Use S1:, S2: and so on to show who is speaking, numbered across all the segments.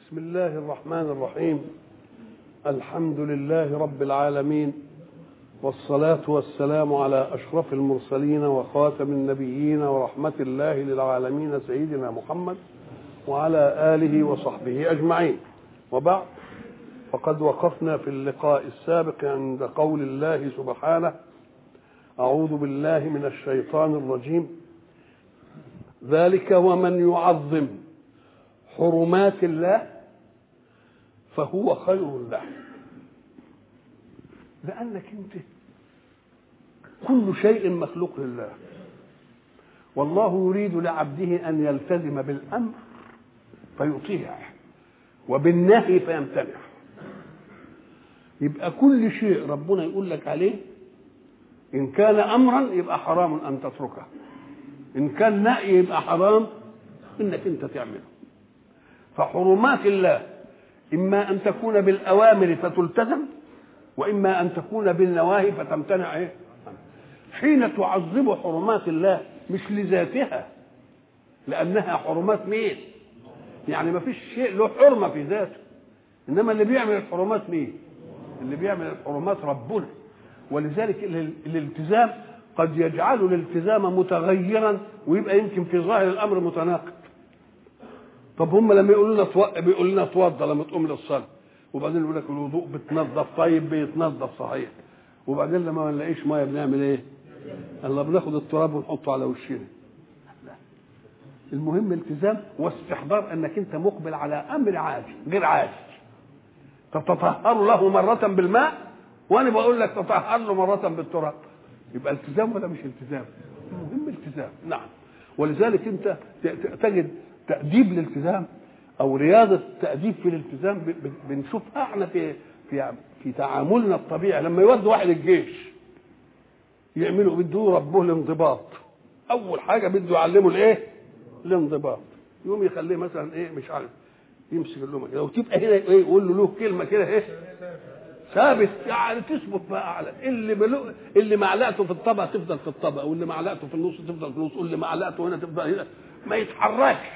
S1: بسم الله الرحمن الرحيم. الحمد لله رب العالمين، والصلاة والسلام على أشرف المرسلين وخاتم النبيين ورحمة الله للعالمين سيدنا محمد وعلى آله وصحبه أجمعين. وبعد، فقد وقفنا في اللقاء السابق عند قول الله سبحانه: أعوذ بالله من الشيطان الرجيم. ذلك ومن يعظم حرمات الله فهو خير له. لأنك أنت كل شيء مخلوق لله، والله يريد لعبده أن يلتزم بالأمر فيطيع وبالنهي فيمتنع. يبقى كل شيء ربنا يقول لك عليه إن كان أمرا يبقى حرام أن تتركه، إن كان نهي يبقى حرام إنك أنت تعمله. فحرمات الله إما أن تكون بالأوامر فتلتزم، وإما أن تكون بالنواهي فتمتنع. حين تعظم حرمات الله مش لذاتها، لأنها حرمات مين؟ يعني ما فيش شيء له حرمة في ذاته، إنما اللي بيعمل الحرمات مين؟ اللي بيعمل الحرمات ربنا. ولذلك الالتزام قد يجعل الالتزام متغيرا ويبقى يمكن في ظاهر الأمر متناقض. طب هم لما بيقولوا لنا اتوضى لما تقوم للصلاه، وبعدين يقول لك الوضوء بتنظف، طيب بيتنظف صحيح، وبعدين لما ما نلاقيش ميه بنعمل ايه؟ الله بناخد التراب ونحطه على وشنا. المهم التزام واستحضار انك انت مقبل على امر عادي غير عادي. تتطهر له مره بالماء، وانا بقول لك تطهر له مره بالتراب. يبقى التزام ولا مش التزام؟ المهم التزام. نعم. ولذلك انت تجد تأديب الالتزام او رياضه تأديب في الالتزام بنشوفها احنا في تعاملنا الطبيعي. لما يودوا واحد الجيش يعملوا بده ربه الانضباط، اول حاجه بده يعلمه الايه؟ الانضباط. يقوم يخليه مثلا ايه مش عارف يمسك اللقمه كده وتبقى هنا ايه يقول له كلمه كده ايه ثابت، يعني تثبت بقى اعلى. اللي معلقته في الطبق تفضل في الطبق، واللي معلقته في النص تفضل في النص، واللي معلقته هنا تفضل هنا، ما يتحركش.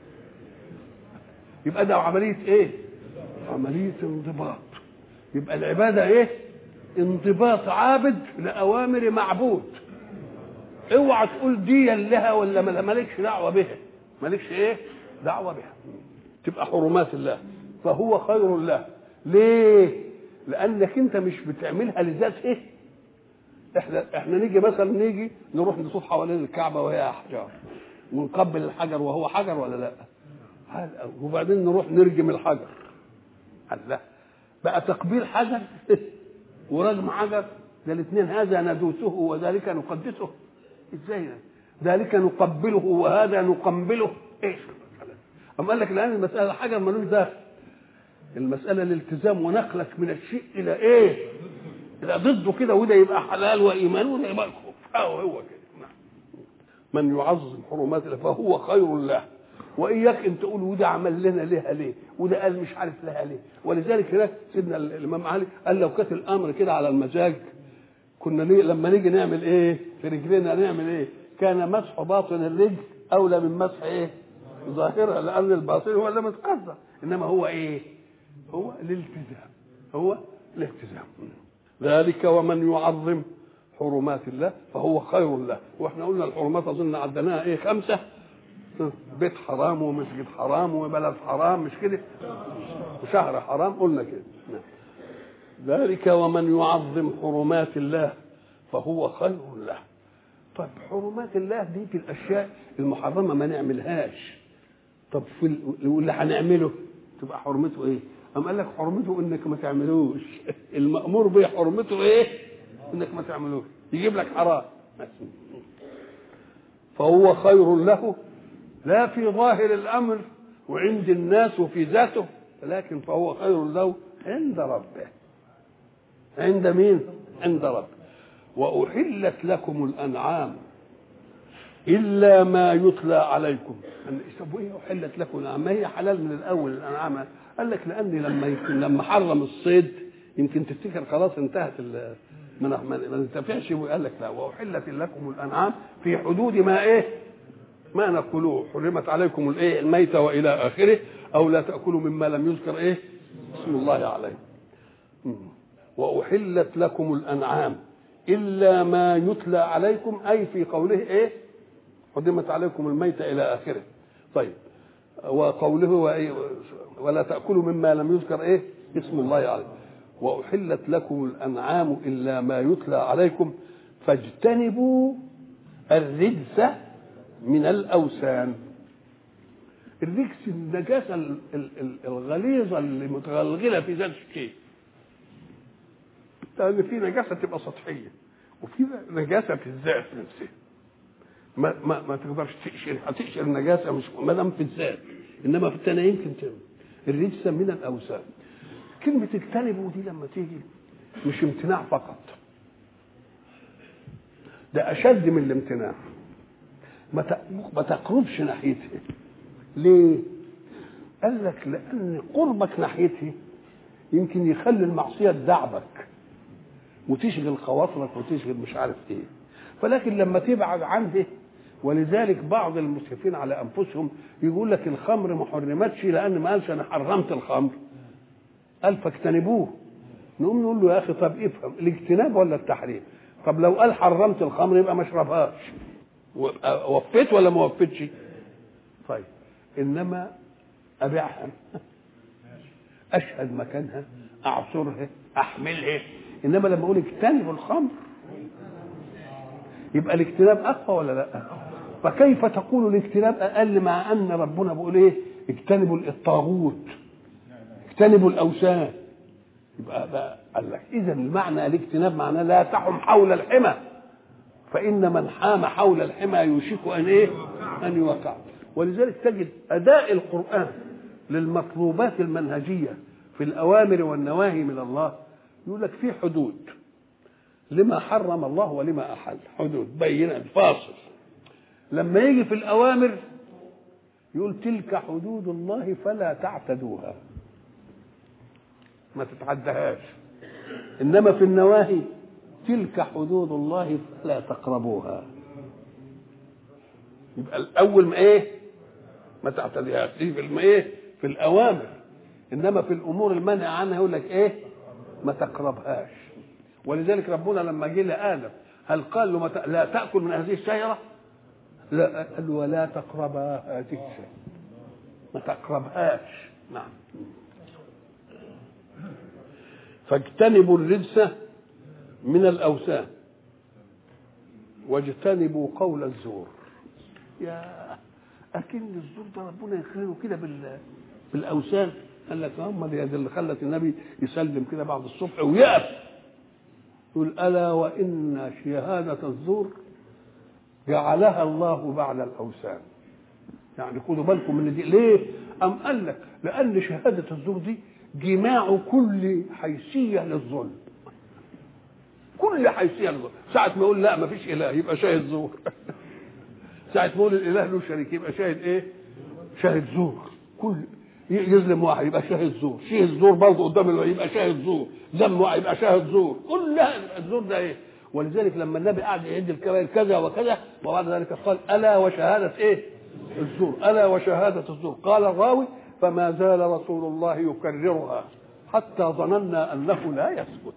S1: يبقى ده عمليه ايه؟ عمليه انضباط. يبقى العباده ايه؟ انضباط عابد لاوامر معبود. اوعى تقول دي لها ولا مالكش دعوه بها، مالكش ايه دعوه بها. تبقى حرمات الله فهو خير له. ليه؟ لانك انت مش بتعملها لذات ايه. احنا نيجي مثلا نروح نطوف حوالين الكعبه وهي احجار، ونقبل الحجر وهو حجر ولا لا؟ وبعدين نروح نرجم الحجر. الله بقى تقبيل حجر ورجم حجر، ده الاثنين هذا ندوسه وذلك نقدسه. ازاي ذلك نقبله وهذا نقبله؟ ايش أم قال لك الآن المسألة الحجر ملوش داخل، المسألة الالتزام ونقلك من الشيء إلى إيه؟ إلى ضده كده، وده يبقى حلال وإيمان وده يبقى كفر. هو كده. من يعظم حرمات الله فهو خير له. وإياك أن تقول وده عمل لنا لها ليه؟ وده قال مش عارف لها ليه؟ ولذلك هناك سيدنا الإمام علي قال لو كانت الأمر كده على المزاج كنا لما نيجي نعمل إيه؟ في رجلنا نعمل إيه؟ كان مسح باطن الرجل أولى من مسح إيه؟ ظاهرة، لأن الباطن هو اللي متقدر، إنما هو إيه؟ هو الالتزام. هو الالتزام. ذلك ومن يعظم حرمات الله فهو خير له. واحنا قلنا الحرمات اظن عدناها ايه 5: بيت حرام ومسجد حرام وبلد حرام، مش كده؟ وشهر حرام قلنا كده. ذلك ومن يعظم حرمات الله فهو خير له. طب حرمات الله دي في الاشياء المحرمه ما نعملهاش. طب في اللي هنعمله تبقى حرمته ايه؟ أم قال لك حرمته انك ما تعملوش. المأمور به حرمته ايه؟ انك ما تعملوش. يجيب لك حرام. فهو خير له لا في ظاهر الامر وعند الناس وفي ذاته، لكن فهو خير له عند ربه. عند مين؟ عند ربه. وأحلت لكم الأنعام إلا ما يتلى عليكم. طب ايه أحلت لكم الأنعام؟ ما هي حلال من الأول الأنعام. قال لك لأن لما حرم الصيد يمكن تفتكر خلاص انتهت ما انتفعش. قال لك لا، وأحلت لكم الأنعام في حدود ما ايه؟ ما نقولوه حرمت عليكم الايه الميتة والى اخره، او لا تاكلوا مما لم يذكر ايه اسم الله عليه. واحلت لكم الانعام الا ما يتلى عليكم، اي في قوله ايه حرمت عليكم الميتة الى اخره. طيب وقوله ولا تاكلوا مما لم يذكر ايه اسم الله عليه. واحلت لكم الانعام الا ما يتلى عليكم فاجتنبوا الرجس من الاوثان. الرجس النجاسه الغليظه اللي متغلغله في ذات الشيء، لان في نجاسه تبقى سطحيه وفي نجاسه في الذات نفسها. ما تقدرش تقشر، هتقشر نجاسه مش ما دام في الذات، انما في الثانيه يمكن تعمل الرجس من الاوثان. كلمه اجتنبوا دي لما تيجي مش امتناع فقط، ده اشد من الامتناع. ما تقربش ناحيته. ليه؟ قال لك لان قربك ناحيته يمكن يخلي المعصيه تدعبك وتشغل خواطرك وتشغل مش عارف ايه، فلكن لما تبعد عنه. ولذلك بعض المسرفين على انفسهم يقول لك الخمر ما حرمتش لان ما قالش انا حرمت الخمر، قال فاجتنبوه. نقوم نقول له يا اخي طب افهم الاجتناب ولا التحريم؟ طب لو قال حرمت الخمر يبقى ما اشربهاش، وفيت ولا ما وفيتش؟ طيب انما ابيعها، اشهد مكانها، اعصرها، احملها. انما لما اقول اجتنبوا الخمر يبقى الاجتناب اقوى ولا لا؟ فكيف تقول الاجتناب اقل مع ان ربنا بيقول ايه اجتنبوا الطاغوت، اجتنبوا الاوثان. يبقى قال لك اذا المعنى الاجتناب معناه لا تحم حول الحمى، فان من حام حول الحمى يوشك ان ايه ان يوقع. ولذلك تجد اداء القران للمطلوبات المنهجيه في الاوامر والنواهي من الله يقول لك في حدود لما حرم الله ولما احل، حدود بينه فاصل. لما يجي في الاوامر يقول تلك حدود الله فلا تعتدوها، ما تتعدهاش. انما في النواهي تلك حدود الله فلا تقربوها. يبقى الاول ما ايه ما تعتديهاش دي في ايه في الاوامر، انما في الامور المنهي عنها يقول لك ايه ما تقربهاش. ولذلك ربنا لما جه لآدم هل قال له لا تأكل من هذه الشجرة؟ لا، قال له ولا تقربا هذه الشجرة، ما تقربهاش. نعم. فاجتنبوا الرجس من الأوثان واجتنبوا قول الزور. يا أكن الزور ده ربنا يخليه كده بالأوثان. قال لك هم دي اللي خلت النبي يسلم كده بعد الصبح ويقف يقول ألا وإن شهادة الزور جعلها الله بعد الأوثان. يعني خدوا بالكم من دي. ليه؟ أم قال لك لأن شهادة الزور دي جماع كل حيثية للظلم، كل حيثية للظلم. ساعة ما يقول لا ما فيش إله يبقى شاهد زور. ساعة ما يقول الإله له شريك يبقى شاهد إيه؟ شاهد زور. كل يظلم واحد يبقى شاهد زور، شاهد زور برضه قدام الله يبقى شاهد زور، ذم واحد يبقى شاهد زور. كل الزور ده ايه؟ ولذلك لما النبي قعد يعد الكبائر كذا وكذا وبعد ذلك قال الا وشهاده ايه؟ الزور، الا وشهاده الزور. قال الراوي فما زال رسول الله يكررها حتى ظننا انه لا يثبت.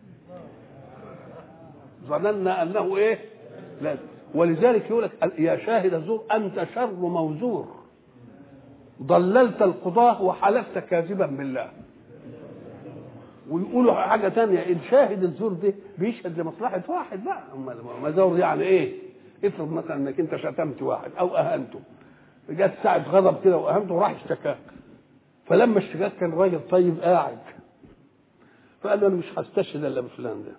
S1: ظننا انه ايه؟ لا. ولذلك يقول لك يا شاهد الزور انت شر موزور، ضللت القضاة وحلفت كاذبا بالله. ويقولوا حاجة تانية إن شاهد الزور ده بيشهد لمصلحة واحد. لا مزور يعني إيه؟ افرض مثلا إنك أنت شتمت واحد أو أهنته، جت ساعة غضب كده وأهنته وراح اشتكاك، فلما اشتكاك كان راجل طيب قاعد فقال له أنا مش هستشهد إلا بفلان ده،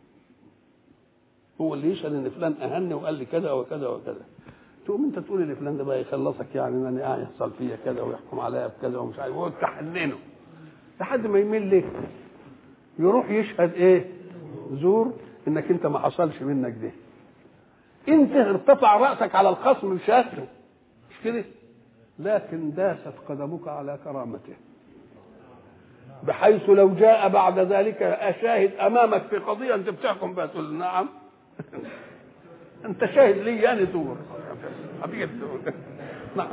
S1: هو اللي يشهد إن فلان أهني وقال لي كذا وكذا وكذا. تقوم انت تقول لي فلان ده بقى يخلصك يعني ان انا يحصل فيا كذا ويحكم عليا بكذا ومش عارف، وهو تحننه لحد ما يميل لك يروح يشهد ايه؟ زور انك انت ما حصلش منك ده. انت ارتفع راسك على الخصم بشهادته مش كده، لكن داست قدمك على كرامته، بحيث لو جاء بعد ذلك اشاهد امامك في قضيه انت بتحكم بها تقول نعم انت شاهد لي يعني زور نعم.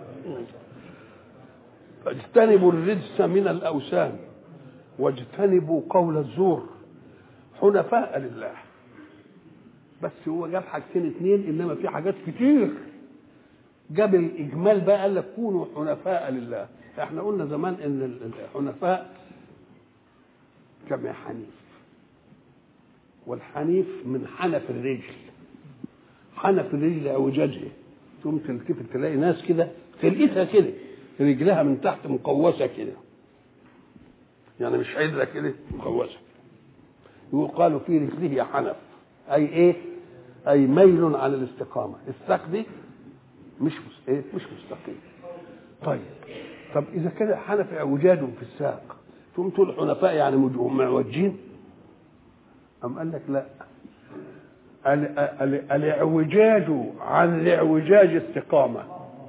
S1: فاجتنبوا الرجس من الأوثان واجتنبوا قول الزور حنفاء لله. بس هو جاب حاجتين اتنين، انما في حاجات كتير جاب الاجمال بقى، قال لك كونوا حنفاء لله. احنا قلنا زمان ان الحنفاء جمع حنيف، والحنيف من حنف الرجل. حنف الرجل اعوجاجها، ثم تلتفت تلاقي ناس كده خلقتها كده رجلها من تحت مقوسه كده، يعني مش عدله كده، مقوسه. يقال في رجله حنف، اي ايه؟ اي ميل عن الاستقامه. الساق دي مش مستقيم. طب اذا كان حنف اعوجاج في الساق ثم تقول حنفاء يعني معوجين؟ ام قال لك لا، الاعوجاج عن الاعوجاج استقامه.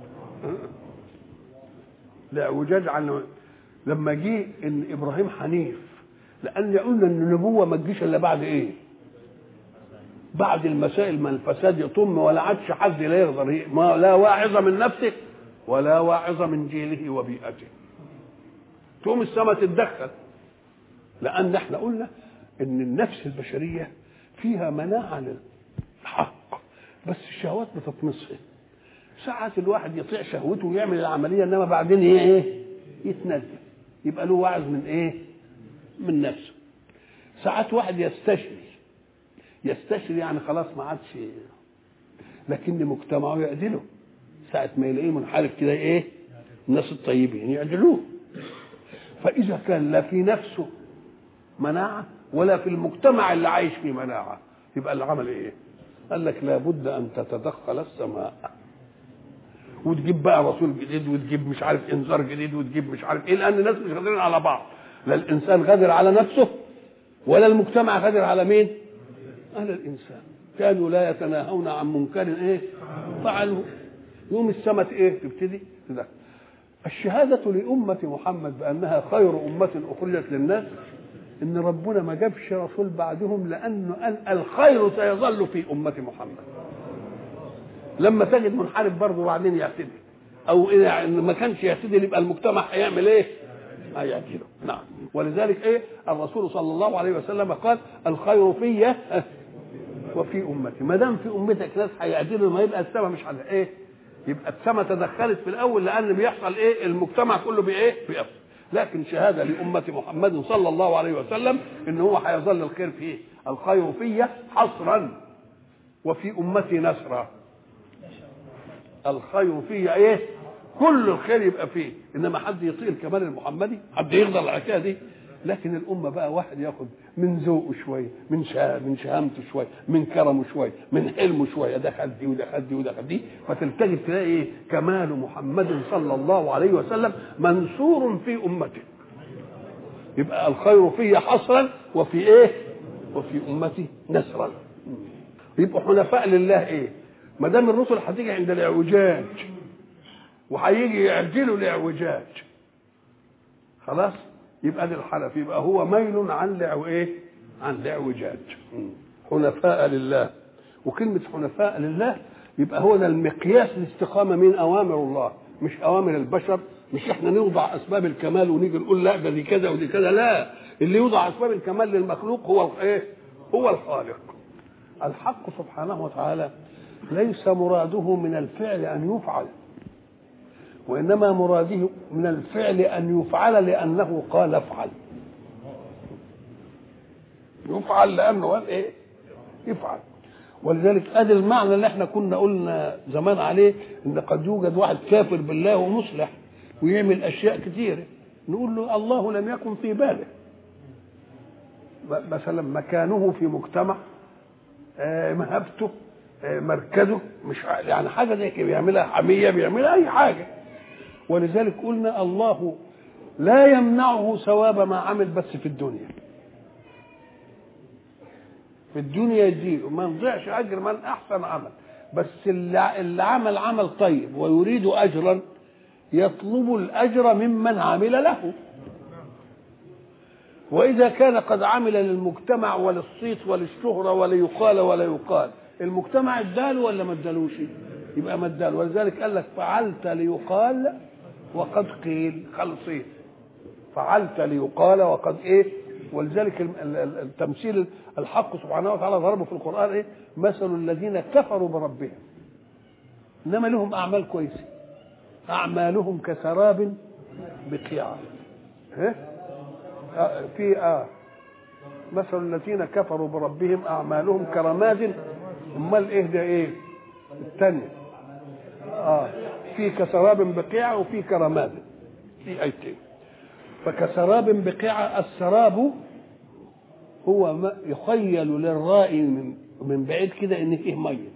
S1: الاعوجاج عن لما جه ان ابراهيم حنيف، لان قلنا ان النبوه ما تجيش الا بعد ايه؟ بعد المسائل ما الفساد يطم ولا عادش حد لا يقدر، ما لا واعظ من نفسه ولا واعظ من جيله وبيئته، تقوم السماء تتدخل. لان احنا قلنا ان النفس البشريه فيها مناعه للحق، بس الشهوات بتطمسها. ساعات الواحد يطيع شهوته ويعمل العمليه، انما بعدين ايه؟ يتنزل، يبقى له واعظ من ايه؟ من نفسه. ساعات واحد يستشري يعني خلاص ما عادش، لكن مجتمعه يعدله. ساعة ما يلاقيه منحرف كده ايه؟ الناس الطيبين يعدلوه. فإذا كان لا في نفسه مناعة ولا في المجتمع اللي عايش فيه مناعة، يبقى العمل ايه؟ قال لك لابد أن تتدخل السماء وتجيب بقى رسول جديد، وتجيب مش عارف انذار جديد، وتجيب مش عارف ايه، لأن الناس مش قادرين على بعض. لا الإنسان قادر على نفسه ولا المجتمع قادر على مين؟ على الإنسان. كانوا لا يتناهون عن منكر ايه؟ فعلوا. يوم السماء ايه؟ تبتدي تدخل. الشهادة لأمة محمد بأنها خير أمة أخرجت للناس، إن ربنا ما جابش رسول بعدهم، لأنه قال الخير سيظل في أمة محمد. لما تجد منحرف برضه وبعدين يعتدي، أو إذا ما كانش يعتدي يبقى المجتمع هيعمل إيه؟ هيعتدي. نعم. ولذلك إيه؟ الرسول صلى الله عليه وسلم قال الخير في وفي أمتي. ما دام في أمتك ناس هيعتدوا ما يبقى السماء مش على إيه؟ يبقى السماء تدخلت في الاول، لان بيحصل ايه؟ المجتمع كله بايه؟ بيفصل. لكن شهاده لامه محمد صلى الله عليه وسلم ان هو هيظل الخير فيه، الخير في حصرا وفي امتي نسرا. الخير في ايه؟ كل الخير يبقى فيه، انما حد يطيع الكمال المحمدي؟ حد يقدر على كده دي؟ لكن الامه بقى واحد ياخد من ذوقه شويه، من شهامته شويه، من كرمه شويه، من حلمه شويه، دخل دي ودخل دي ودخل دي، فتلتقي تلاقي ايه؟ كمال محمد صلى الله عليه وسلم منصور في امته. يبقى الخير فيه حصرا وفي ايه؟ وفي امتي نسرا. يبقوا حنفاء لله ايه؟ ما دام الرسل هتيجي عند الاعوجاج وهيجي يعدلوا الاعوجاج، خلاص يبقى دي الحنف، يبقى هو ميل عن عن الاعوجاج. حنفاء لله. وكلمه حنفاء لله يبقى هو ده المقياس الاستقامه من اوامر الله، مش اوامر البشر. مش احنا نوضع اسباب الكمال ونيجي نقول لا ده دي كذا ودي كذا، لا، اللي يوضع اسباب الكمال للمخلوق هو ايه؟ هو الخالق. الحق سبحانه وتعالى ليس مراده من الفعل ان يفعل، وإنما مراده من الفعل أن يفعل لأنه قال افعل. يفعل لأنه قال إيه؟ يفعل. ولذلك أدي المعنى اللي احنا كنا قلنا زمان عليه، إن قد يوجد واحد كافر بالله ومصلح ويعمل أشياء كثيرة، نقول له الله لم يكن في باله. مثلا مكانه في مجتمع، مهبته، مركزه، مش يعني حاجة زي كده بيعملها حمية، بيعملها أي حاجة. ولذلك قلنا الله لا يمنعه ثواب ما عمل بس في الدنيا. في الدنيا يديله، ما يضيعش اجر من احسن عمل، بس اللي عمل عمل طيب ويريد اجرا يطلب الاجر ممن عمل له. واذا كان قد عمل للمجتمع وللصيت وللشهره وليقال ولا يقال، المجتمع اداله ولا ما ادالوش؟ يبقى مدال. ولذلك قال لك فعلت ليقال وقد قيل، خلصين فعلت ليقال وقد ايه. ولذلك التمثيل الحق سبحانه وتعالى ضربه في القرآن ايه؟ مثل الذين كفروا بربهم انما لهم اعمال كويسه، اعمالهم كسراب بقيعه. في مثل الذين كفروا بربهم اعمالهم كرماد. امال ايه ده ايه الثانيه؟ في كسراب بقيعه وفي كرماد، في ايتين. فكسراب بقيعه، السراب هو ما يخيل للرائي من بعيد كده ان فيه ميه،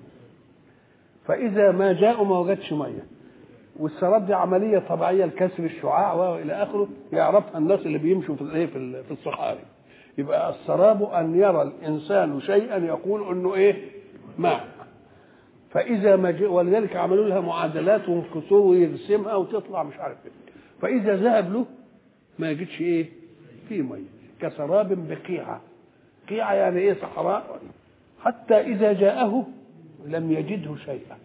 S1: فاذا ما جاءوا ما وجدش ميه. والسراب دي عمليه طبيعيه لكسر الشعاع والى اخره، يعرفها الناس اللي بيمشوا في الصحاري. يبقى السراب ان يرى الانسان شيئا يقول انه ايه؟ ماء. فاذا ما جاء، ولذلك عملوا لها معادلات وكسور ويرسمها وتطلع مش عارف ايه. فاذا ذهب له ما يجدش ايه؟ فيه ميه. كسراب بقيعه، قيعه يعني ايه؟ صحراء. حتى اذا جاءه لم يجده شيئا.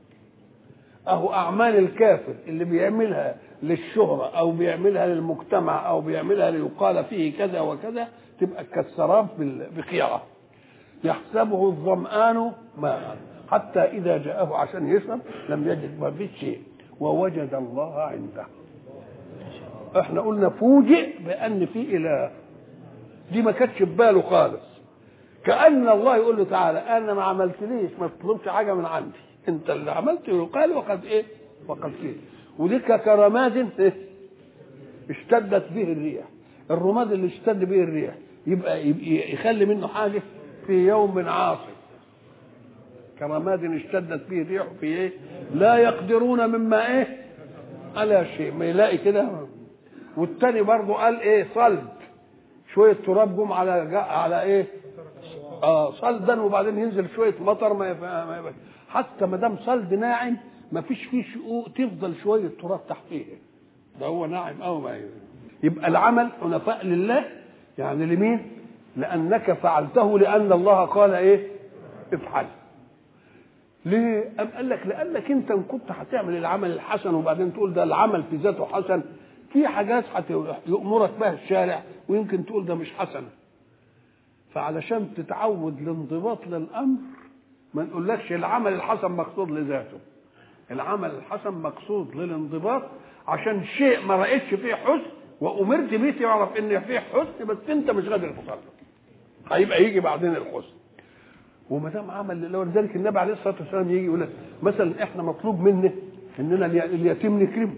S1: اهو اعمال الكافر اللي بيعملها للشهرة او بيعملها للمجتمع او بيعملها ليقال فيه كذا وكذا تبقى كالسراب بقيعة يحسبه الظمآن ماء حتى اذا جاءه عشان يشرب لم يجد ما فيه شيء ووجد الله عنده. احنا قلنا فوجئ بان في اله، دي ما كانتش في باله خالص. كأن الله يقول له تعالى انا ما عملتليش، ما تطلبش حاجه من عندي، انت اللي عملت يقال وقد ايه؟ وقد كده. ودي كرماد اشتدت به الريح. الرماد اللي اشتد به الريح يبقى يخلي منه حاجه في يوم عاصف. كرماد اشتدت به الريح في ايه؟ لا يقدرون مما ايه؟ على شيء. ما يلاقي كده. والتاني برضه قال ايه؟ صلد، شويه تراب جم على ايه؟ صلدا، وبعدين ينزل شويه مطر ما حتى ما دام صلد ناعم ما فيش فيه شقوق تفضل شويه تراب تحتيه، ده هو ناعم قوي. ما يبقى العمل حنفاء لله، يعني لمين؟ لانك فعلته لان الله قال ايه؟ افعل. ليه؟ أم قال لك لانك انت ان كنت هتعمل العمل الحسن وبعدين تقول ده العمل في ذاته حسن، في حاجات يأمرك بها الشارع ويمكن تقول ده مش حسنه. فعلشان تتعود الانضباط للامر ما نقولكش العمل الحسن مقصود لذاته، العمل الحسن مقصود للانضباط عشان شيء ما رأيتش فيه حسن وامرت بيه تعرف ان فيه حسن بس انت مش قادر تصرف، هيبقى يجي بعدين الحسن. وما دام عمل لله، ولذلك النبي عليه الصلاه والسلام يجي يقول لك مثلا احنا مطلوب منا اننا اليتيم نكرمه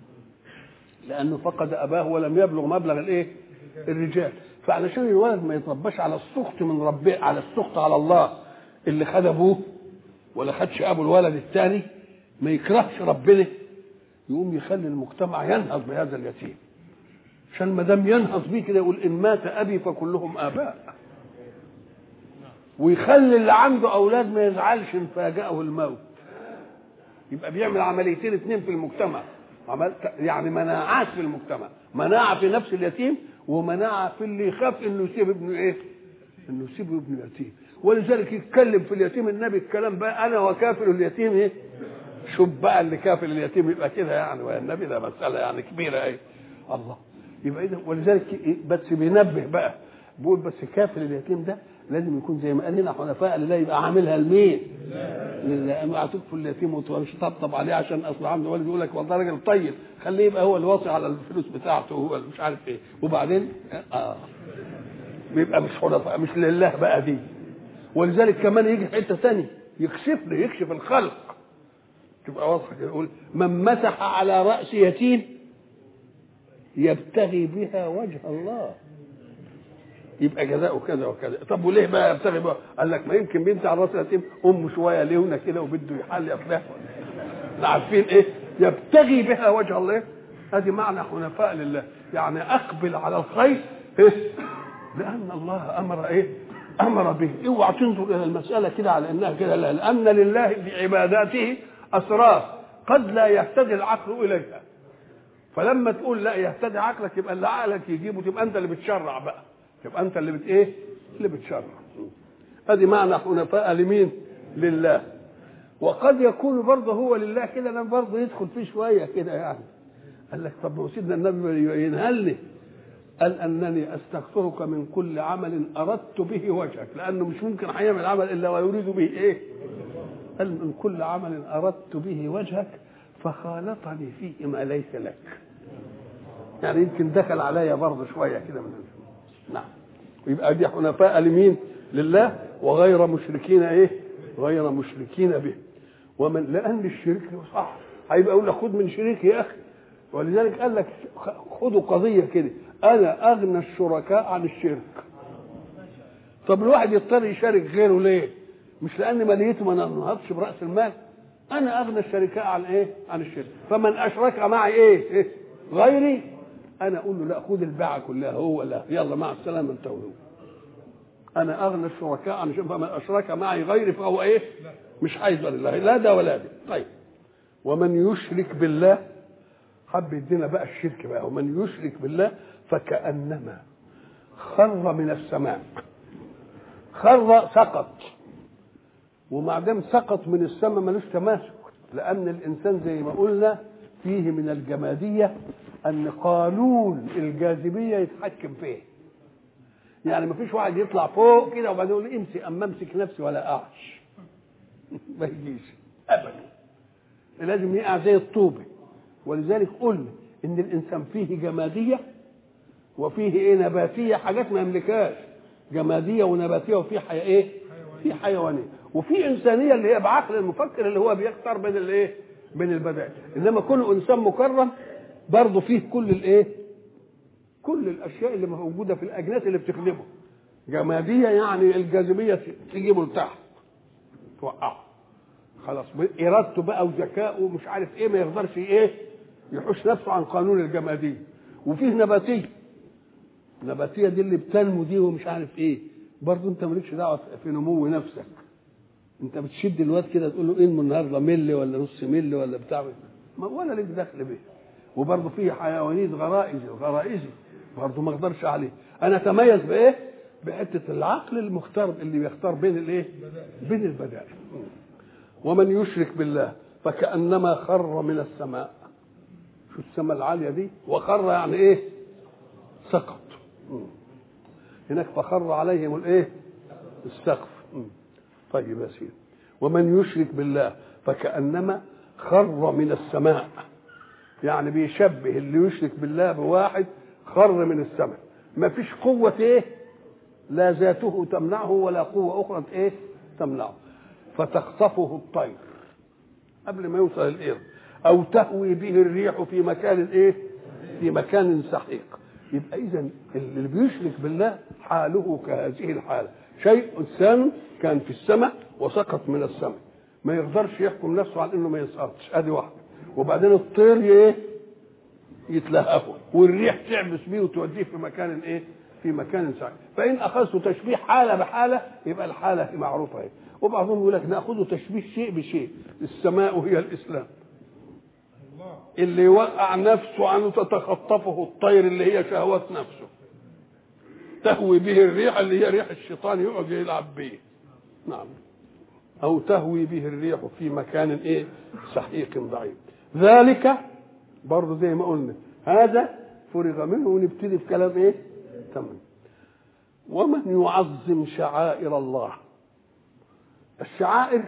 S1: لانه فقد اباه ولم يبلغ مبلغ الايه؟ الرجال. فعلشان الولد ما يترباش على السخط من ربه، على السخط على الله اللي خد ابوه ولا خدش ابو الولد الثاني، ما يكرهش ربنا، يقوم يخلي المجتمع ينهض بهذا اليتيم. عشان ما دام ينهض بيه كده يقول ان مات ابي فكلهم اباء، ويخلي اللي عنده اولاد ما يزعلش ان فاجأه الموت. يبقى بيعمل عمليتين اثنين في المجتمع، يعني مناعات في المجتمع، مناعه في نفس اليتيم ومناعه في اللي يخاف انه يسيب ابنه ايه؟ انه يسيب ابنه يتيم. ولذلك يتكلم في اليتيم النبي الكلام بقى انا وكافل اليتيم ايه؟ شوف بقى اللي كافل اليتيم يبقى كده يعني، والنبي ده مساله يعني كبيره ايه؟ الله. يبقى اذا ولذلك بس بينبه بقى بيقول بس كافل اليتيم ده لازم يكون زي ما قال لنا حنفاء لله، يبقى عاملها لمين؟ لله. اما هتكفل اليتيم ومش تطبطب عليه عشان اصل عنده ولد يقول لك والله راجل طيب خليه يبقى هو الواصي على الفلوس بتاعته هو مش عارف ايه، وبعدين بيبقى مش حنفاء، مش لله بقى دي. ولذلك كمان يجي في حته ثانيه يكشف الخلق، تبقى واضحه كده يقول من مسح على راس يتيم يبتغي بها وجه الله يبقى جزاؤه كذا وكذا. طب وليه بقى يبتغي بها؟ قال لك ما يمكن بنت على راس اليتيم شويه ليونه كده وبده يحل يفلح، عارفين ايه؟ يبتغي بها وجه الله. هذه معنى حنفاء لله، يعني اقبل على الخير لان الله امر ايه؟ امر به. اوعى تنظر الى المساله كده على انها كده، لا، لان لله في عباداته اسرار قد لا يهتدي العقل اليها. فلما تقول لا يهتدي عقلك يبقى اللي عقلك يجيبه، تبقى انت اللي بتشرع بقى، يبقى انت اللي ايه؟ اللي بتشرع. ادي معنى حنفاء لمين؟ لله. وقد يكون برضه هو لله كده، انا برضه يدخل فيه شويه كده يعني. قال لك طب ما سيدنا النبي ينهلني، قال انني استغفرك من كل عمل اردت به وجهك، لانه مش ممكن هيعمل عمل الا ويريد به ايه؟ قال من كل عمل اردت به وجهك فخالطني فيه ما ليس لك. يعني يمكن دخل عليا برضه شويه كده من نعم. ويبقى دي حنفاء لمين؟ لله، وغير مشركين ايه؟ غير مشركين به. ومن لان الشرك صح هيبقى يقول لك خد من شريك يا اخي، ولذلك قال لك خدوا قضيه كده، انا اغنى الشركاء عن الشرك. طب الواحد يضطر يشارك غيره ليه؟ مش لان ماليته ما نهضش براس المال. انا اغنى الشركاء عن ايه؟ عن الشرك. فمن اشرك معي ايه؟ غيري، انا اقول له لا خد البيعه كلها، هو لا يلا مع السلامه انت وهو. انا اغنى الشركاء عن الشرك، فمن اشرك معي غيري فهو ايه؟ مش عايز لله لا ده ولا ده. طيب ومن يشرك بالله، حب يدينا بقى الشرك بقى. ومن يشرك بالله فكأنما خر من السماء. خر سقط، ومع دام سقط من السماء ملوش تماسك، لأن الإنسان زي ما قلنا فيه من الجمادية أن قانون الجاذبية يتحكم فيه. يعني ما فيش واحد يطلع فوق كده وبعدين يقول امسك أما امسك نفسي ولا أعش ما يجيش أبدا، لازم يقع زي الطوبة. ولذلك قلنا إن الإنسان فيه جمادية وفيه إيه؟ نباتية، حاجات ما يملكهاش، جمادية ونباتية، وفيه إيه؟ في حيوانية، وفي إنسانية اللي هي بعقل المفكر اللي هو بيختار بين الإيه؟ بين البدائل. إنما كل إنسان مكرم برضه فيه كل الإيه؟ كل الأشياء اللي موجودة في الأجناس اللي بتخدمه. جمادية يعني الجاذبية تجيبه لتحت توقعه، خلاص إرادته بقى وذكائه ومش عارف إيه ما يقدرش إيه؟ يحوش نفسه عن قانون الجمادية. وفيه نباتية، النباتية دي اللي بتنمو دي ومش عارف إيه، برضه انت مالكش دعوه في نمو نفسك. انت بتشد الواد كده تقول له انمو النهارده ملي ولا نص ملي ولا بتاع، ما ولا ليك دخل به. وبرضه في حيوانات غرائزي برضه ما اقدرش عليه. انا اتميز بايه؟ بحته العقل المختار اللي بيختار بين الايه؟ بين البدائل. ومن يشرك بالله فكأنما خر من السماء. شو السماء العاليه دي؟ وخر يعني ايه؟ سقط. هناك فخر عليهم الايه؟ السقف. طيب يا سيدي، ومن يشرك بالله فكأنما خر من السماء، يعني بيشبه اللي يشرك بالله بواحد خر من السماء، ما فيش قوة ايه؟ لا ذاته تمنعه ولا قوة أخرى ايه؟ تمنعه. فتخطفه الطير قبل ما يوصل الأرض، أو تهوي به الريح في مكان ايه؟ في مكان سحيق. يبقى إذن اللي بيشرك بالله حاله كهذه الحالة، شيء إنسان كان في السماء وسقط من السماء، ما يقدرش يحكم نفسه على إنه ما يسقطش، أدي واحدة. وبعدين الطير إيه؟ يتلهفه، والريح تعبس بيه وتوديه في مكان إيه؟ في مكان سعيد. فإن أخذت تشبيه حالة بحالة يبقى الحالة معروفة إيه. وبعضهم يقول لك نأخذ تشبيه شيء بشيء، السماء هي الإسلام، اللي يوقع نفسه عنه تتخطفه الطير اللي هي شهوات نفسه، تهوي به الريح اللي هي ريح الشيطان يقعد يلعب به. نعم. او تهوي به الريح في مكان ايه؟ سحيق ضعيف. ذلك برضه زي ما قلنا هذا فرغ منه، ونبتدي في كلام ايه؟ تمام. ومن يعظم شعائر الله. الشعائر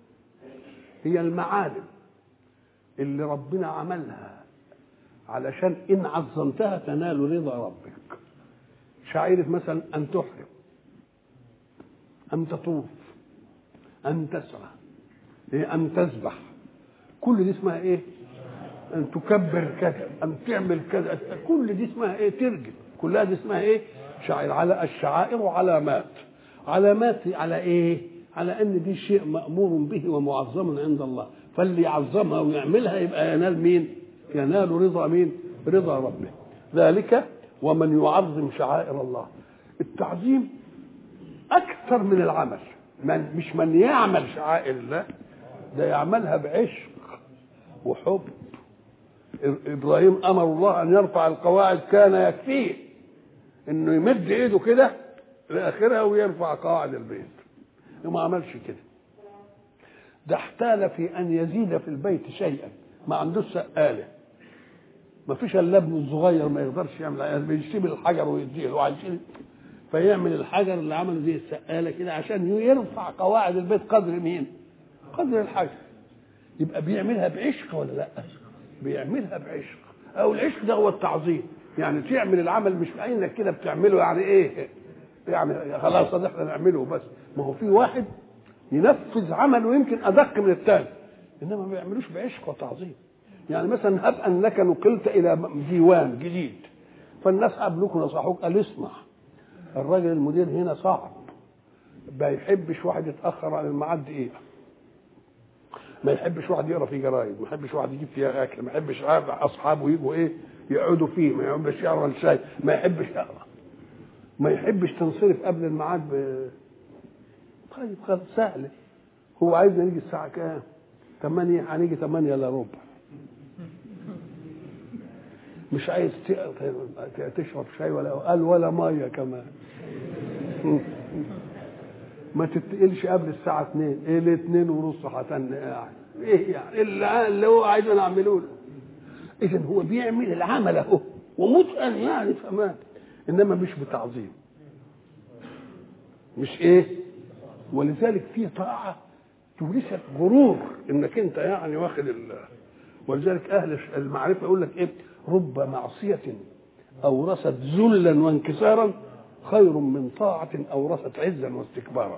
S1: هي المعالم اللي ربنا عملها علشان إن عظمتها تنال رضا ربك. شعيرة مثلا أن تحرم، أن تطوف، أن تسعى، أن تذبح، كل دي اسمها إيه؟ أن تكبر كذا، أن تعمل كذا، كل دي اسمها إيه؟ ترجم، كلها دي اسمها إيه؟ شعير. على الشعائر علامات، علامات على إيه؟ على أن دي شيء مأمور به ومعظم عند الله، فاللي يعظمها ويعملها يبقى ينال مين؟ ينال رضا مين؟ رضا ربه. ذلك ومن يعظم شعائر الله. التعظيم أكثر من العمل، مش من يعمل شعائر الله، ده يعملها بعشق وحب. إبراهيم أمر الله أن يرفع القواعد، كان يكفيه إنه يمد إيده كده لآخرها ويرفع قواعد البيت، وما عملش كده. ده احتال في ان يزيد في البيت شيئا، ما عندوش سقاله، ما فيش الا ابنه الصغير ما يقدرش يعمل، بيشيل الحجر ويديه له عايزين، فيعمل الحجر اللي عمله زي السقاله كده عشان يرفع قواعد البيت قدر مين؟ قدر الحجر. يبقى بيعملها بعشق ولا لا؟ بيعملها بعشق. او العشق ده هو التعظيم، يعني تعمل العمل مش انك كده بتعمله يعني ايه يعني خلاص احنا نعمله بس. ما هو في واحد ينفذ عمله يمكن ادق من الثاني، انما ما بيعملوش بعشق وتعظيم. يعني مثلا هب انك نقلت الى ديوان جديد، فالناس قابلوك ونصحوك، قال اسمع الراجل المدير هنا صعب، ما يحبش واحد يتاخر عن الميعاد دقيقه، ما يحبش واحد يقرا في جرايد، ما يحبش واحد يجيب فيها اكل، ما يحبش اصحابه يجوا ايه يقعدوا فيه، ما يحبش يقرا الشاي، ما يحبش يقرا، ما يحبش تنصرف قبل الميعاد طيب خلاص سهله، هو عايزنا نيجي الساعه كام؟ 8، هنيجي 8 الا ربع. مش عايز تشرب شاي ولا ميه كمان. ما تتقلش قبل الساعه 2، ايه ل 2 ونص هتن قاعد ايه يعني اللي هو عايز نعمله له. اذا هو بيعمل العمل اهو ومتقن يعني فمان، انما مش بتعظيم، مش ايه. ولذلك في طاعه تورثك غرور انك انت يعني واخد ولذلك اهل المعرفه يقول لك ايه؟ رب معصيه اورثت ذلا وانكسارا خير من طاعه اورثت عزا واستكبارا.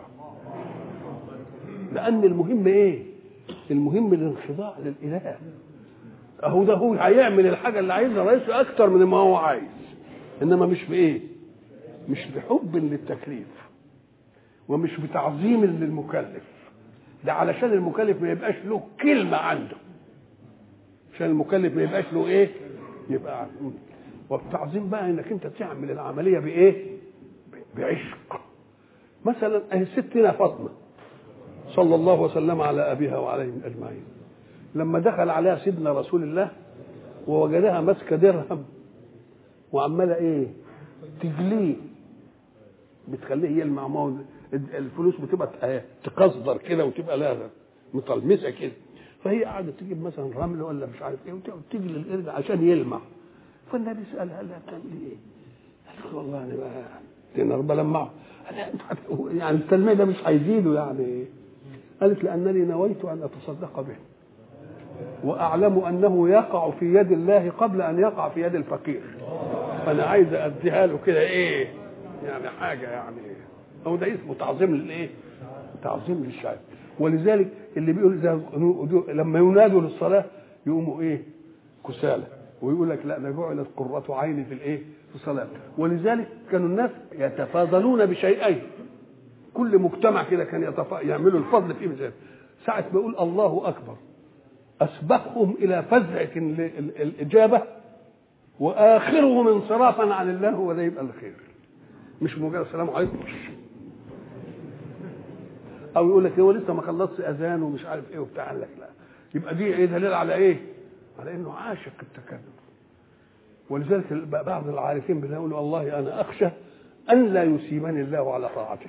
S1: لان المهم ايه؟ المهم الانخضاع للاله. اهو ده هو هيعمل الحاجه اللي عايزها رئيسه اكتر من ما هو عايز، انما مش بايه؟ مش بحب للتكليف ومش بتعظيم للمكلف، ده علشان المكلف ما يبقاش له كلمه عنده، عشان المكلف ما يبقاش له ايه؟ يبقى. والتعظيم بقى انك انت تعمل العمليه بايه؟ بعشق. مثلا اهي ستنا فاطمه صلى الله وسلم على ابيها وعليهم اجمعين، لما دخل عليها سيدنا رسول الله ووجدها ماسكه درهم وعماله ايه؟ تجليه، بتخليه يلمع. ما الفلوس بتبقى تقصدر كده وتبقى لها مطلمسه كده، فهي قاعده تجيب مثلا رمل ولا مش عارف ايه وتجلي القرد عشان يلمع. فالنبي سالها لا تعملي ايه؟ قالت له والله انا بقى دينار بلمعه. يعني التلميع ده مش هيزيده يعني. قالت لانني نويت ان اتصدق به واعلم انه يقع في يد الله قبل ان يقع في يد الفقير، فانا عايز اديها له كده ايه يعني حاجه يعني. هو ده اسمه تعظيم للايه؟ تعظيم للشعب. ولذلك اللي بيقول لما ينادوا للصلاه يقوموا ايه؟ كسالى، ويقول لك لا انا جعلت قرة عيني في الايه؟ في الصلاه. ولذلك كانوا الناس يتفاضلون بشيئين، كل مجتمع كده كان يعملوا الفضل فيه مثال. ساعه ما يقول الله اكبر اسبقهم الى فزعه الاجابه واخرهم انصرافا عن الله، هو ده يبقى الخير، مش مجرد السلام عليكم. او يقول لك هو لسه ما خلصش اذان ومش عارف ايه وبتاع، لك لا، يبقى دي ايه؟ دليل على ايه؟ على انه عاشق التكلم. ولذلك بعض العارفين بيقولوا والله انا اخشى ان لا يسيبني الله على طاعته.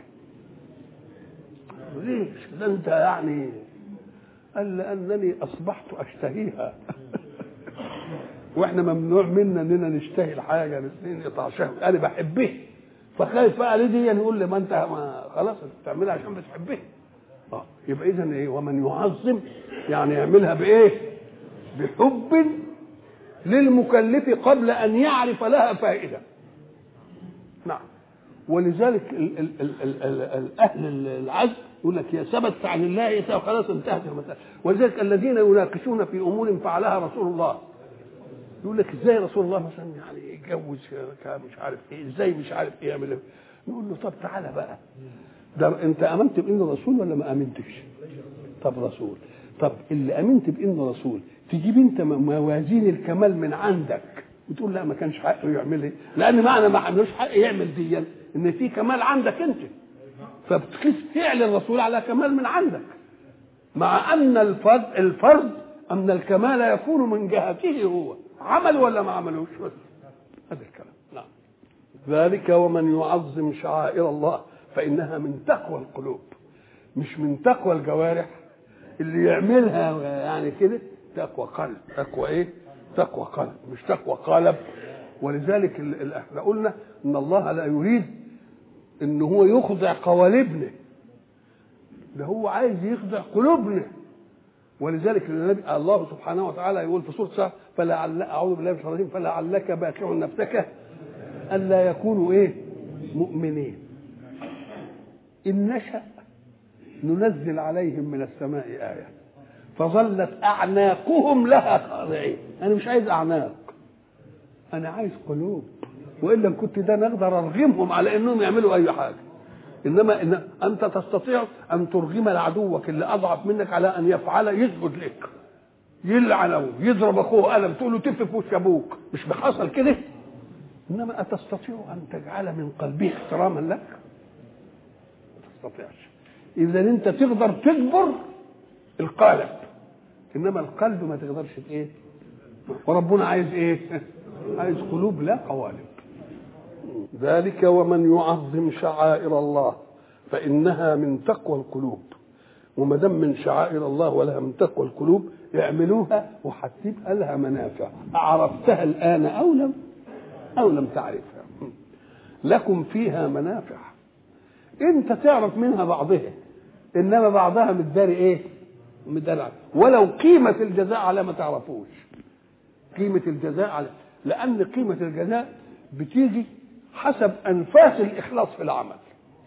S1: ليش؟ ده انت يعني قال لانني اصبحت اشتهيها. واحنا ممنوع منا اننا نشتهي الحاجه نقطع شهوه، انا بحبها فخايف بقى ليه دي يقول لي ما انت ما خلاص بتعملها عشان بتحبها. يبقى اذا ايه؟ ومن يعظم يعني يعملها بايه؟ بحب للمكلف قبل ان يعرف لها فائده. نعم. ولذلك اهل العزم يقول لك يا ثبت عن الله خلاص انتهت المساله. ولذلك الذين يناقشون في امور فعلها رسول الله يقول لك ازاي رسول الله مثلا يعني يتجوز مش عارف ايه، ازاي مش عارف ايه يعمل ايه. نقول له طب تعالى بقى، ده انت امنت بانه رسول ولا ما امنتش؟ طب رسول، طب اللي امنت بانه رسول تجيب انت موازين الكمال من عندك وتقول لا ما كانش حقه يعمل ايه؟ لان معنى ما عملوش حق يعمل دي ان في كمال عندك انت، فبتقيس فعل الرسول على كمال من عندك، مع ان الفرد ان الكمال يكون من جهته هو، عمل ولا ما عملوش بس. هذا الكلام. نعم. ذلك ومن يعظم شعائر الله فإنها من تقوى القلوب، مش من تقوى الجوارح. اللي يعملها يعني كده تقوى قلب. تقوى ايه؟ تقوى قلب مش تقوى قالب. ولذلك احنا قلنا ان الله لا يريد ان هو يخضع قوالبنا، ده هو عايز يخضع قلوبنا. ولذلك النبي الله سبحانه وتعالى يقول في سوره سعد فلعل اعوذ بالله من الشيطان الرجيم فلعلك باخع نفسك الا يكونوا ايه؟ مؤمنين. ان نشأ ننزل عليهم من السماء آية فظلت أعناقهم لها خاضعين. أنا مش عايز أعناق، أنا عايز قلوب. وإلا كنت ده نقدر أرغمهم على إنهم يعملوا أي حاجة. إنما إن أنت تستطيع أن ترغم عدوك اللي أضعف منك على أن يفعل، يسجد لك، يلعنه، يضرب أخوه قلم، تقول له تف في وش أبوك. مش بحصل كده؟ إنما أتستطيع أن تجعل من قلبه احتراما لك؟ ما تستطيعش. إذا أنت تقدر تجبر القالب، إنما القلب ما تقدرش إيه. وربنا عايز إيه؟ عايز قلوب لا قوالب. ذلك ومن يعظم شعائر الله فإنها من تقوى القلوب. وما دام من شعائر الله ولها من تقوى القلوب اعملوها وهتبقى لها منافع. عرفتها الآن أو لم تعرفها. لكم فيها منافع انت تعرف منها بعضها، انما بعضها متداري ايه؟ متداري. ولو قيمة الجزاء على ما تعرفوش. قيمة الجزاء على، لأن قيمة الجزاء بتيجي حسب أنفاس الإخلاص في العمل.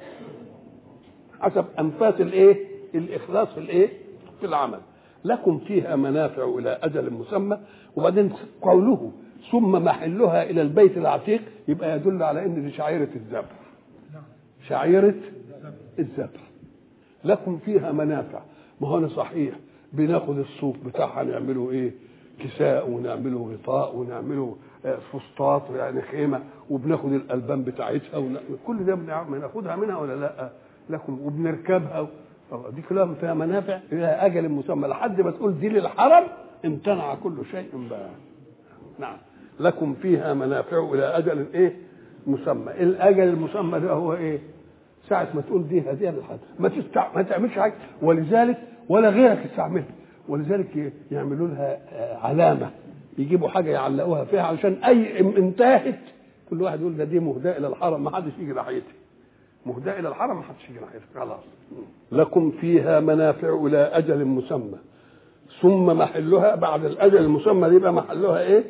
S1: حسب أنفاس الايه؟ الإخلاص في الايه؟ في العمل. لكم فيها منافع إلى أجل مسمى. وبعدين قوله ثم محلها إلى البيت العتيق يبقى يدل على إن دي شعيرة الذبح. شعيرة الذبح. لكم فيها منافع. ما هو صحيح بناخد الصوف بتاعها نعمله ايه؟ كساء، ونعمله غطاء، ونعمله فسطاط يعني خيمه، وبناخد الالبان بتاعتها كل ده بناخدها منها ولا لا؟ لكم وبنركبها دي كلها فيها منافع الى اجل مسمى. لحد ما تقول دي للحرم امتنع كل شيء بقى. نعم. لكم فيها منافع الى اجل ايه؟ مسمى. الاجل المسمى ده هو ايه؟ ساعة ما تقول دي هدية للحد ما تعملش حاجة. ولذلك ولا غيرك يستعملها. ولذلك يعملوا لها علامة، يجيبوا حاجة يعلقوها فيها علشان أي انتهت كل واحد يقول ده دي مهداة إلى الحرم، ما حدش يجي ناحيتها. مهداة إلى الحرم ما حدش يجي ناحيتها خلاص. لكم فيها منافع إلى أجل مسمى ثم محلها بعد الأجل المسمى يبقى محلها إيه؟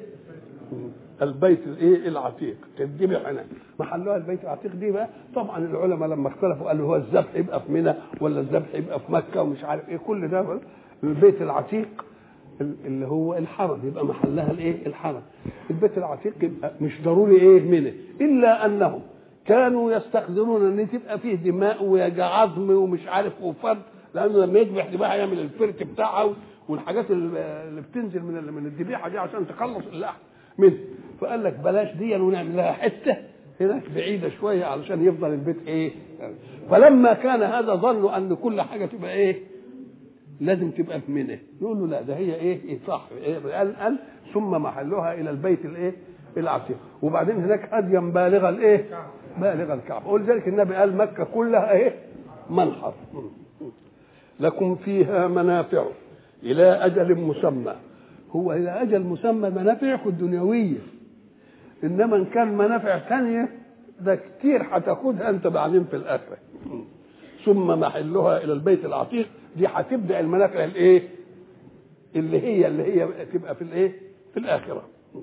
S1: البيت الايه؟ العتيق. تذبح هنا محلها البيت العتيق. دي بقى طبعا العلماء لما اختلفوا قالوا هو الذبح يبقى في منى ولا الذبح يبقى في مكه ومش عارف ايه. كل ده البيت العتيق اللي هو الحرم يبقى محلها الايه؟ الحرم. البيت العتيق يبقى مش ضروري ايه؟ منى، الا انهم كانوا يستخدمون ان تبقى فيه دماء وعظم ومش عارف وفرد، لانه لما يذبح ذبيحه يعمل الفرت بتاعها والحاجات اللي بتنزل من الذبيحه دي عشان تخلص اللحم منه. فقال لك بلاش دي ونعمل لها حته هناك بعيده شويه علشان يفضل البيت ايه. فلما كان هذا ظنوا ان كل حاجه تبقى ايه؟ لازم تبقى في منى. يقول له لا ده هي ايه صح. إيه؟ قال ثم محلها الى البيت الايه؟ العتيق. وبعدين هناك هديا بالغ الايه؟ بالغ الكعبه. ولذلك النبي قال مكه كلها ايه؟ منحر. لكم فيها منافع الى اجل مسمى. هو الى اجل مسمى منافعكم الدنيويه، انما ان كان منافع ثانيه ده كتير هتاخدها انت بعدين في الاخره. ثم محلها الى البيت العتيق دي هتبدا المنافع الايه؟ اللي هي تبقى في الايه؟ في الاخره.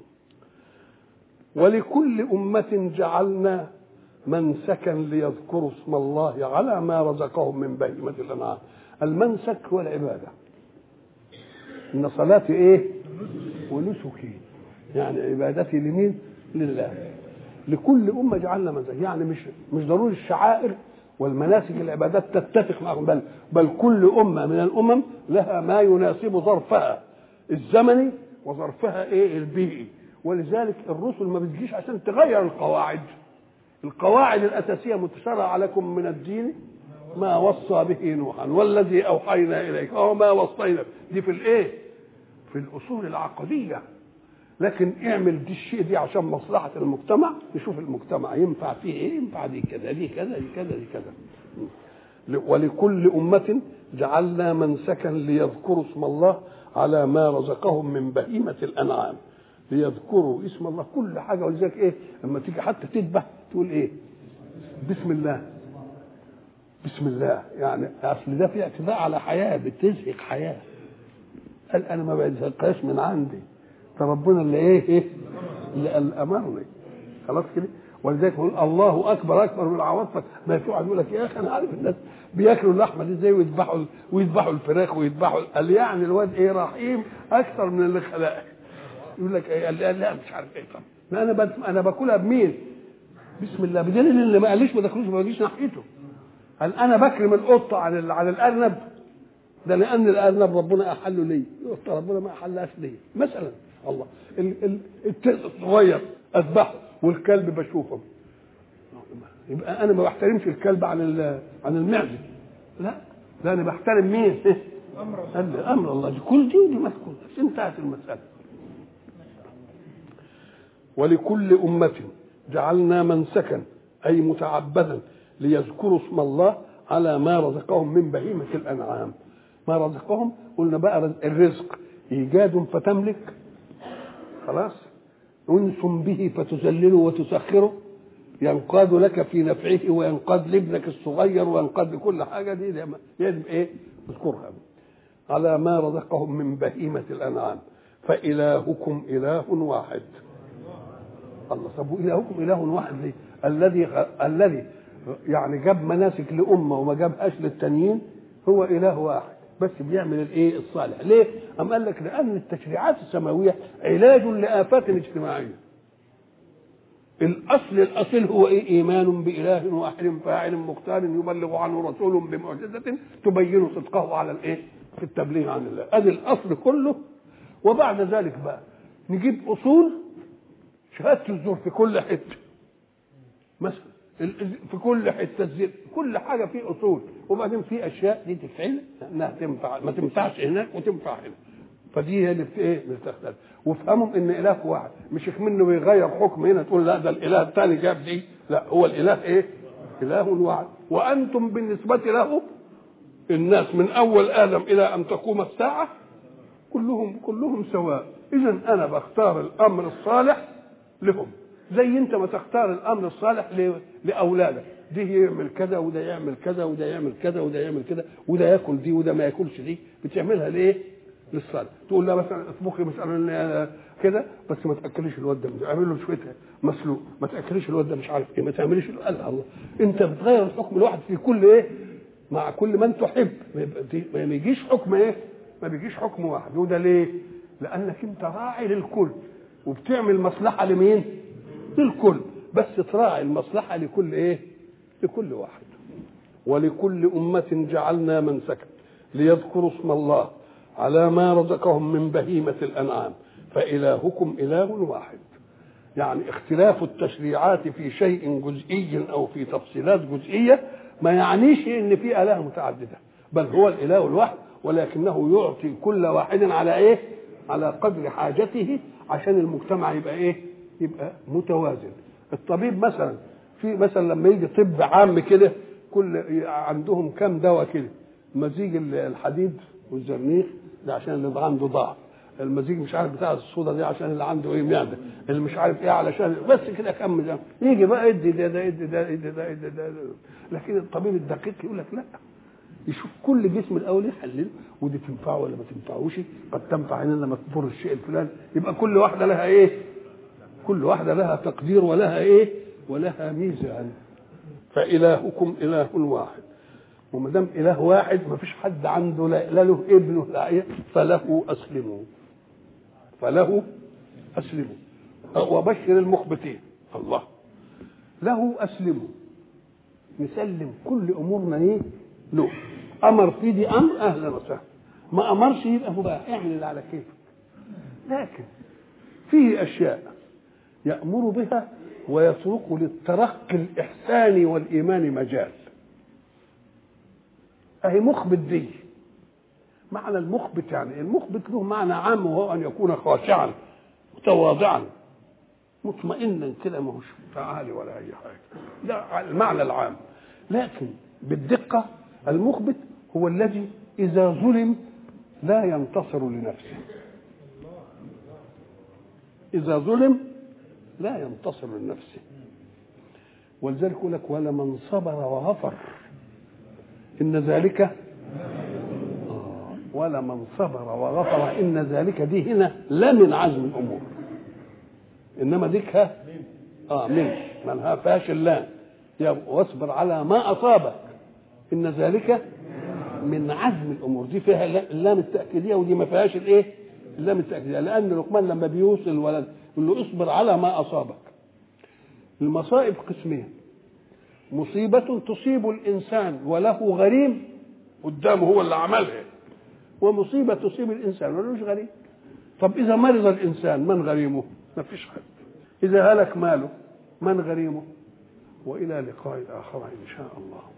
S1: ولكل امه جعلنا منسكا ليذكروا اسم الله على ما رزقهم من بهيمه الانعام. المنسك هو العباده. ان صلاتي ايه؟ ونسكي، يعني عبادتي لمين؟ لله. لكل امه جعلنا منسك، يعني مش ضروري الشعائر والمناسك العبادات تتفق معهم، بل كل امه من الامم لها ما يناسب ظرفها الزمني وظرفها ايه؟ البيئي. ولذلك الرسل ما بتجيش عشان تغير القواعد الاساسيه متشرعه لكم من الدين ما وصى به نوحا والذي اوحينا اليك وما وصينا. دي في الايه؟ في الاصول العقديه. لكن اعمل دي الشيء دي عشان مصلحه المجتمع. نشوف المجتمع ينفع فيه ايه؟ ينفع دي كذا دي كذا دي كذا دي كذا. ولكل أمة جعلنا منسكا ليذكروا اسم الله على ما رزقهم من بهيمة الأنعام. ليذكروا اسم الله كل حاجة. ولذلك إيه لما تيجي حتى تذبح تقول إيه؟ بسم الله. بسم الله يعني أصل ده في اعتداء على حياة، بتزهق حياة. قال أنا ما بزهقهاش من عندي، فربنا اللي إيه اللي أمرني. خلاص كده. ولذلك يقول الله اكبر اكبر من عواطفك. ما في واحد يقول لك يا اخي انا عارف الناس بياكلوا اللحمه دي ازاي ويذبحوا الفراخ ويذبحوا، قال يعني الواد ايه رحيم اكثر من اللي خلقه. يقول لك ايه؟ قال لا مش عارف ايه. طب انا باكلها بمين؟ بسم الله. بدليل اللي ما قاليش ما تاكلوش ما تجيش ناحيته. قال انا بكرم القطه عن الارنب، ده لان الارنب ربنا احله لي، القطه ربنا ما احلهاش لي مثلا. الله الصغير اذبحه والكلب بشوفه، يبقى انا ما بحترمش الكلب عن المعزه. لا انا بحترم مين؟ امر الله. دي كل دي ودي ما تكونش. انتهت المساله. ولكل امه جعلنا منسكا اي متعبدا ليذكروا اسم الله على ما رزقهم من بهيمه الانعام. ما رزقهم قلنا بقى الرزق ايجاد فتملك، خلاص، انس به فتذلله وتسخره، ينقاد لك في نفعه وينقاد لابنك الصغير وينقاد لكل حاجه. دي يجب ايه؟ اذكرها. على ما رزقهم من بهيمه الانعام فالهكم اله واحد. الله. طب الهكم اله واحد ليه؟ الذي يعني جاب مناسك لامه وما جابهاش للتانيين هو اله واحد بس بيعمل الايه الصالح. ليه؟ أم قال لك لان التشريعات السماويه علاج لآفات اجتماعيه. الاصل هو ايه؟ ايمان باله واحد فاعل مختار يبلغ عنه رسول بمعجزه تبين صدقه على الايه؟ في التبليغ عن الله. ادي الاصل كله. وبعد ذلك بقى نجيب اصول شهاده الزور في كل حته مثلا، في كل حته الزر، كل حاجه فيه اصول. وبعدين في اشياء دي تفعل انها تنفع ما تنفعش هناك وتنفع هنا، فدي هي اللي في ايه بتختلف. وافهموا ان اله واحد، مش منه بيغير حكم هنا تقول لا ده الاله الثاني جاب دي، لا هو الاله ايه؟ اله واحد. وانتم بالنسبه له الناس من اول ادم الى ان تقوم الساعه كلهم سواء. اذا انا بختار الامر الصالح لهم زي انت ما تختار الامر الصالح لاولادك. دي يعمل كذا وده يعمل كذا وده يعمل كذا وده يعمل كذا وده ياكل دي وده ما ياكلش دي. بتعملها ليه؟ للصالح. تقول له مثلا اطبخي مثلا كده بس ما تاكليش الواد ده، اعمل له شويه مسلوق، ما تاكليش الواد ده مش عارف ايه، ما تعمليش. قال الله انت بتغير الحكم الواحد في كل ايه؟ مع كل من تحب. ما يجيش حكم ايه؟ ما بيجيش حكم واحد. وده ليه؟ لانك انت راعي للكل وبتعمل مصلحه لمين؟ للكل، بس تراعي المصلحه لكل ايه؟ لكل واحد. ولكل امه جعلنا منسكا ليذكروا اسم الله على ما رزقهم من بهيمه الانعام فالهكم اله واحد. يعني اختلاف التشريعات في شيء جزئي او في تفصيلات جزئيه ما يعنيش ان في اله متعدده، بل هو الاله الواحد، ولكنه يعطي كل واحد على ايه؟ على قدر حاجته عشان المجتمع يبقى ايه؟ يبقى متوازن. الطبيب مثلا في مثلا لما يجي طب عام كده كل عندهم كام دواء كده، مزيج الحديد والزرنيخ ده عشان اللي عنده ضعف، المزيج مش عارف بتاع الصودا دي عشان اللي عنده ايه معده، اللي مش عارف ايه علشان بس كده كم ده يجي بقى ادي ده ادي ده ادي ده ادي ده. لكن الطبيب الدقيق يقول لك لا، يشوف كل جسم الاول يحلل ودي تنفعه ولا ما تنفعوش، قد تنفع هنا لما تضر الشيء الفلاني. يبقى كل واحده لها ايه؟ كل واحده لها تقدير ولها ايه؟ ولها ميزه يعني. فالهكم اله واحد. وما دام اله واحد ما فيش حد عنده لا له ابن ولا ايه، فله اسلموا. فله اسلموا وبشر المخبتين. الله له اسلموا، نسلم كل امورنا ايه؟ له. امر في دي امر اهلا وسهلا، ما امرش يبقى مباح، اعمل اللي على كيفك. لكن فيه اشياء يامر بها ويترك للترقي الاحساني والايمان مجال. اهي مخبت دي، معنى المخبت يعني المخبت له معنى عام وهو ان يكون خاشعا متواضعا مطمئنا كده، ما هوش تعالي ولا اي حاجه، ده المعنى العام. لكن بالدقه المخبت هو الذي إذا ظلم لا ينتصر لنفسه. إذا ظلم لا ينتصر لنفسه. ولذلك يقول لك ولمن صبر وغفر إن ذلك ولمن صبر وغفر إن ذلك دي هنا لا من عزم الأمور، إنما ديك منها فاشل لا واصبر على ما أصابك إن ذلك من عزم الأمور. دي فيها اللام التأكيدية ودي ما فيهاش الإيه؟ اللام التأكيدية، لأن لقمان لما بيوصل الولد يقول له اصبر على ما أصابك. المصائب قسمين: مصيبة تصيب الإنسان وله غريم قدامه هو اللي عملها، ومصيبة تصيب الإنسان ولوش غريم. طب إذا مرض الإنسان من غريمه؟ ما فيش حد. إذا هلك ماله من غريمه؟ وإلى لقاء آخر إن شاء الله.